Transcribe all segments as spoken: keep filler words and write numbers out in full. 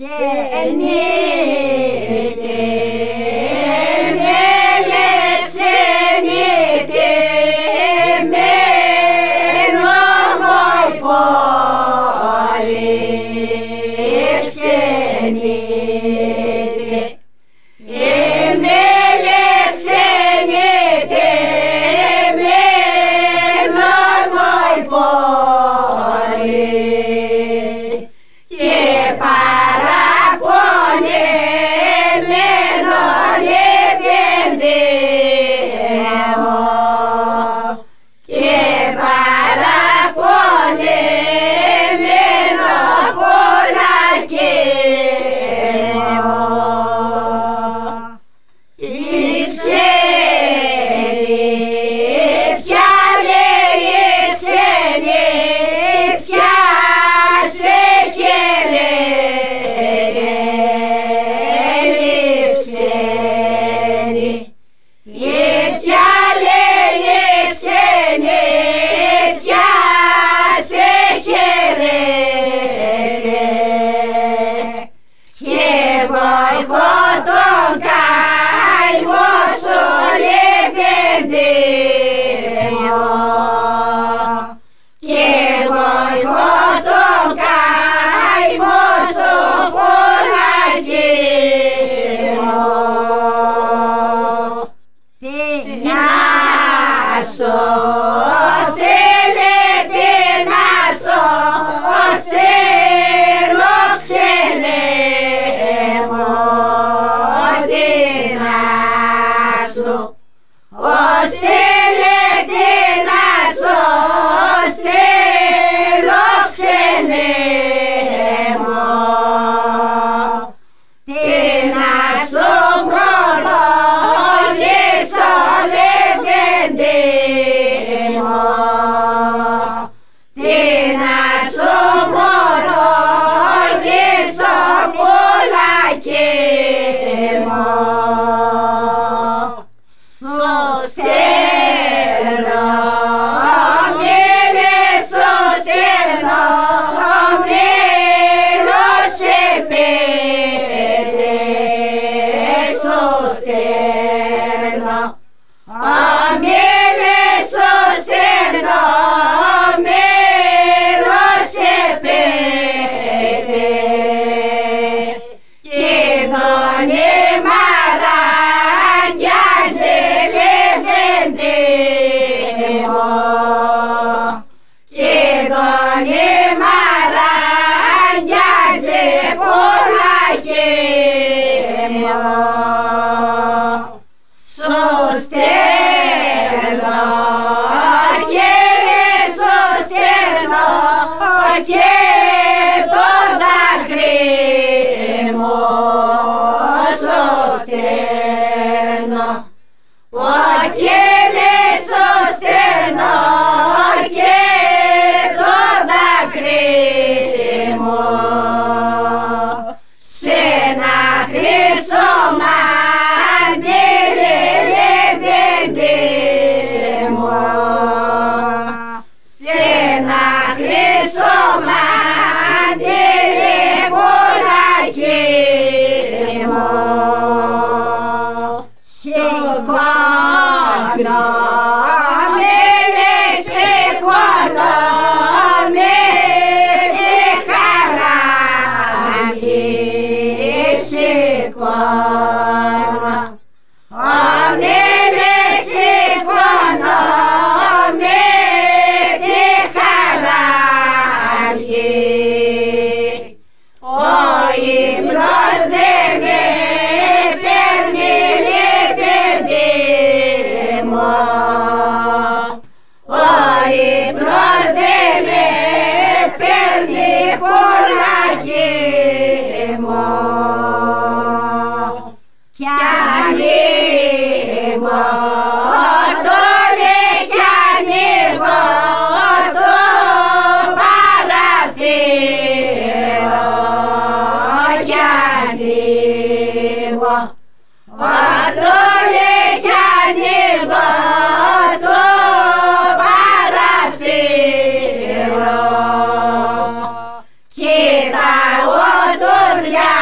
Κοιτάω τους δυο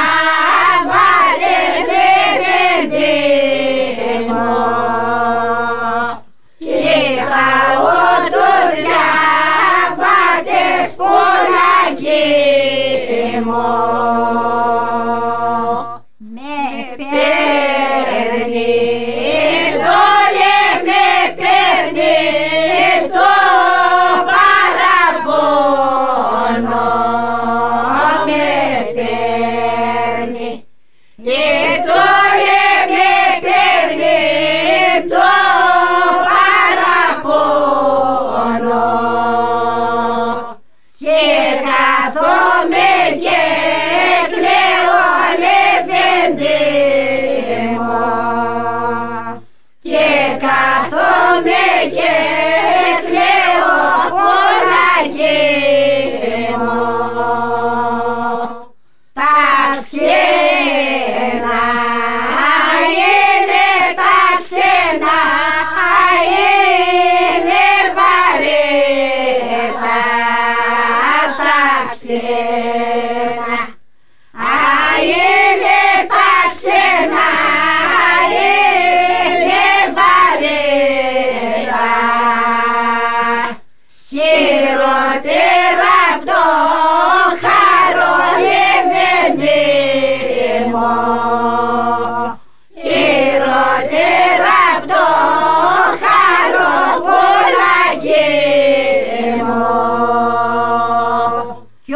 Με παίρνει δόλε, με παίρνει το παραπονό, με παίρνει δόλε, με παίρνει το παραπονό και κάθομαι και κλαίω λεβέντε μου, και κάθομαι και κλαίω πολλάκι μου. Τα ξένα είναι, τα ξένα είναι βαρέτα, τα ξένα είναι, τα ξένα είναι βαρέτα, χειρότερα απ' το χαρό λεβέντε μου, χειρότερα απ' το χαρό πολλάκι μου. Κι ο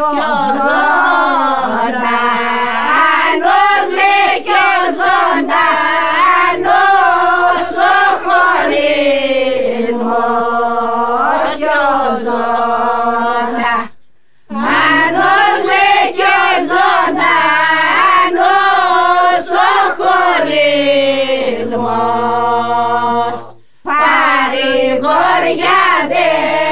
ζωντανός, λέει, κι ο ζωντανός ο χωρισμός, κι ο ζωντανός, λέει, κι ο ζωντανός ο χωρισμός. Παρηγοριά δε